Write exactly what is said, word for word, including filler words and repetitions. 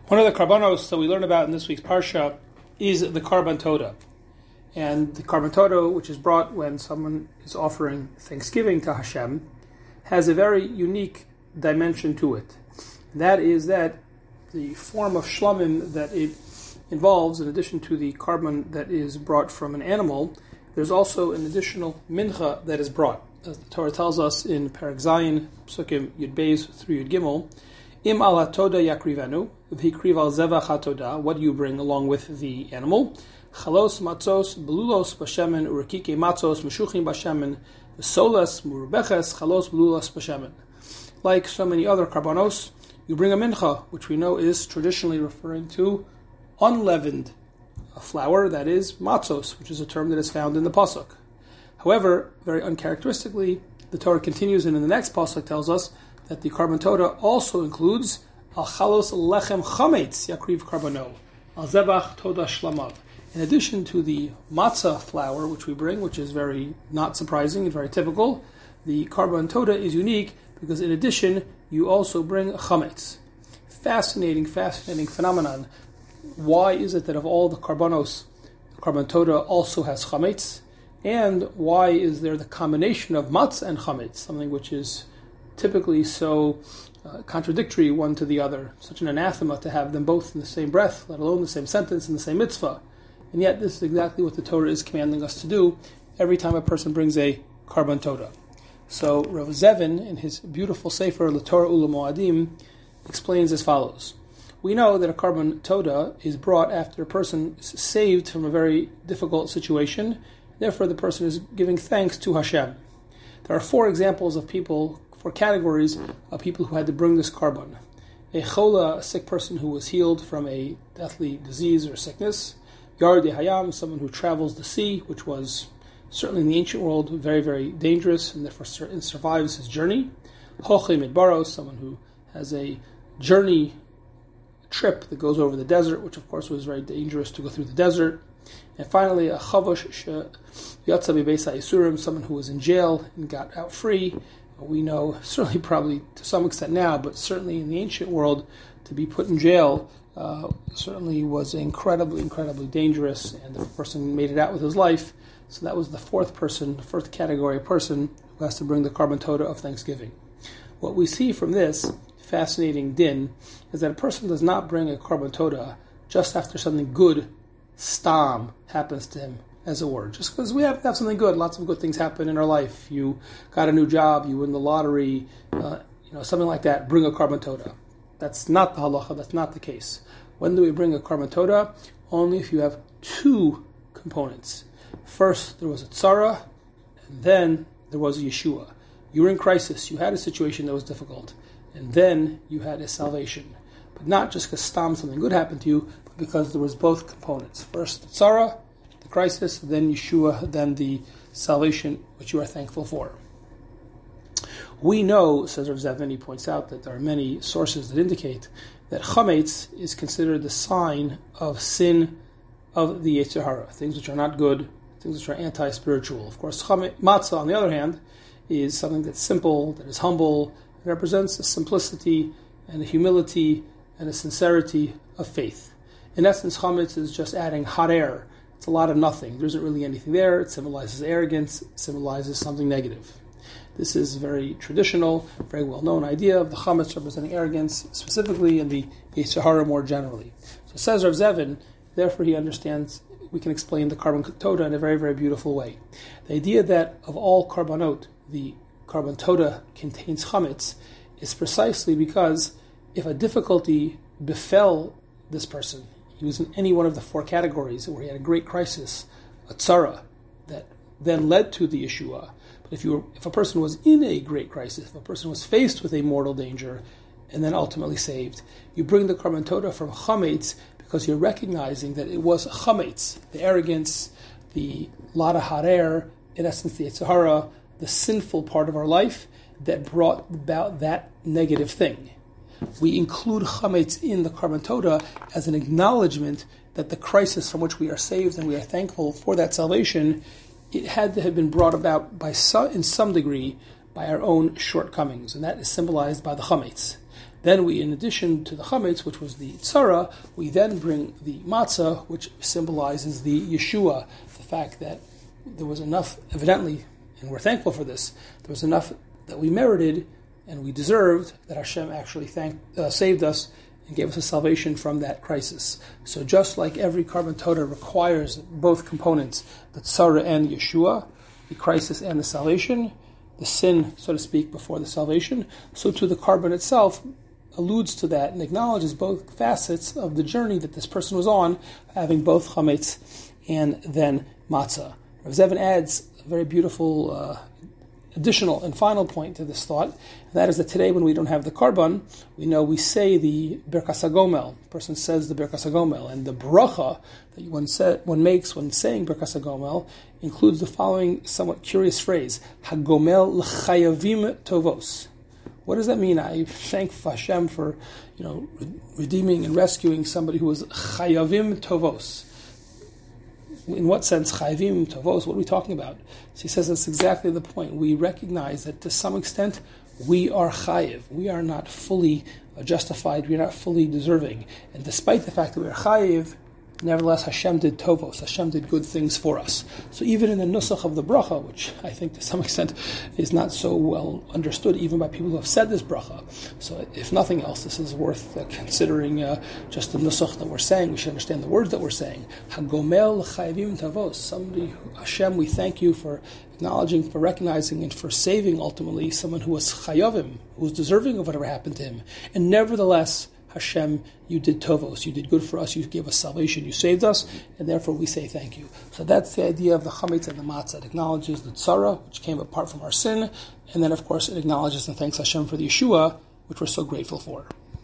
One of the karbanos that we learn about in this week's parsha is the karban toda. And the karban toda, which is brought when someone is offering thanksgiving to Hashem, has a very unique dimension to it. And that is that the form of shlamim that it involves, in addition to the karban that is brought from an animal, there's also an additional mincha that is brought. As the Torah tells us in Perek Zayin, Psukim Yud Beis through Yud Gimel, Im al hatoda yakrivenu, v'hikriv al zevach hatoda, what do you bring along with the animal? Chalos matzos, belulos b'shemen, urekike matzos, meshuchim b'shemen, v'solas, murubeches, chalos belulos b'shemen. Like so many other karbanos, you bring a mincha, which we know is traditionally referring to unleavened flour, that is matzos, which is a term that is found in the pasuk. However, very uncharacteristically, the Torah continues and in the next pasuk tells us that the karban toda also includes al chalos lechem chametz yakriv karbano, al zebach toda shlamav. In addition to the matzah flour which we bring, which is very not surprising and very typical, the karban toda is unique because in addition you also bring chametz. Fascinating, fascinating phenomenon. Why is it that of all the karbanos, the karban toda also has chametz? And why is there the combination of matzah and chametz, something which is typically so uh, contradictory one to the other, such an anathema to have them both in the same breath, let alone the same sentence in the same mitzvah. And yet this is exactly what the Torah is commanding us to do every time a person brings a karban toda. So Rav Zevin, in his beautiful sefer LaTorah Ulamoadim, explains as follows. We know that a karban toda is brought after a person is saved from a very difficult situation. Therefore, the person is giving thanks to Hashem. There are four examples of people, four categories of people who had to bring this karban. A chola, a sick person who was healed from a deathly disease or sickness. Yardei hayam, someone who travels the sea, which was certainly in the ancient world very, very dangerous and therefore survives his journey. Hochei midbaros, someone who has a journey trip that goes over the desert, which of course was very dangerous to go through the desert. And finally, a chavosh yatsa bebeis ha'isurim, someone who was in jail and got out free. We know, certainly probably to some extent now, but certainly in the ancient world, to be put in jail uh, certainly was incredibly, incredibly dangerous, and the person made it out with his life. So that was the fourth person, the fourth category of person who has to bring the karban toda of thanksgiving. What we see from this fascinating din is that a person does not bring a karban toda just after something good, stam, happens to him, as it were. Just because we have to have something good, lots of good things happen in our life. You got a new job, you win the lottery, uh, you know, something like that, bring a karban toda. That's not the halacha, that's not the case. When do we bring a karban toda? Only if you have two components. First, there was a tzara, and then there was a Yeshua. You were in crisis, you had a situation that was difficult, and then you had a salvation. But not just because stam something good happened to you, but because there was both components. First, the tzara, the crisis, then Yeshua, then the salvation which you are thankful for. We know, says Rav Zevin, he points out that there are many sources that indicate that chametz is considered the sign of sin of the Yetzer Hara, things which are not good, things which are anti-spiritual. Of course, chametz, matzah, on the other hand, is something that's simple, that is humble, it represents a simplicity and a humility and a sincerity of faith. In essence, chametz is just adding hot air. It's a lot of nothing. There isn't really anything there. It symbolizes arrogance. It symbolizes something negative. This is a very traditional, very well-known idea of the chametz representing arrogance, specifically in the Yetzer Hara more generally. So says Rav Zevin, therefore he understands, we can explain the karban toda in a very, very beautiful way. The idea that of all karbanot, the karban toda contains chametz is precisely because if a difficulty befell this person, he was in any one of the four categories where he had a great crisis, a tzara, that then led to the Yeshua. But if you were, if a person was in a great crisis, if a person was faced with a mortal danger, and then ultimately saved, you bring the karban toda from chametz because you're recognizing that it was chametz, the arrogance, the lada harer, in essence the Yetzer Hara, the sinful part of our life that brought about that negative thing. We include chametz in the karban toda as an acknowledgement that the crisis from which we are saved and we are thankful for that salvation, it had to have been brought about by some, in some degree by our own shortcomings, and that is symbolized by the chametz. Then we, in addition to the chametz, which was the tzara, we then bring the matzah, which symbolizes the Yeshua, the fact that there was enough, evidently, and we're thankful for this, there was enough that we merited and we deserved, that Hashem actually thanked, uh, saved us and gave us a salvation from that crisis. So just like every Karban Todah requires both components, the tzara and Yeshua, the crisis and the salvation, the sin, so to speak, before the salvation, so too the Karban itself alludes to that and acknowledges both facets of the journey that this person was on, having both chametz and then matzah. Rav Zevin adds a very beautiful uh, additional and final point to this thought, and that is that today when we don't have the Karban, we know we say the Birkas HaGomel. The person says the Birkas HaGomel, and the bracha that one, say, one makes when saying Birkas HaGomel includes the following somewhat curious phrase, HaGomel l'chayavim tovos. What does that mean? I thank Hashem for, you know, redeeming and rescuing somebody who was chayavim tovos. In what sense, chayavim tovos? What are we talking about? So he says that's exactly the point. We recognize that to some extent we are chayiv. We are not fully justified. We are not fully deserving. And despite the fact that we are chayiv, nevertheless, Hashem did tovos. Hashem did good things for us. So even in the nusach of the bracha, which I think to some extent is not so well understood even by people who have said this bracha. So if nothing else, this is worth uh, considering uh, just the nusach that we're saying. We should understand the words that we're saying. Hagomel chayavim tavos. Somebody, Hashem, we thank you for acknowledging, for recognizing, and for saving ultimately someone who was chayavim, who was deserving of whatever happened to him. And nevertheless, Hashem, you did tovos, you did good for us, you gave us salvation, you saved us, and therefore we say thank you. So that's the idea of the chametz and the matzah. It acknowledges the tzara, which came apart from our sin, and then of course it acknowledges and thanks Hashem for the Yeshua, which we're so grateful for.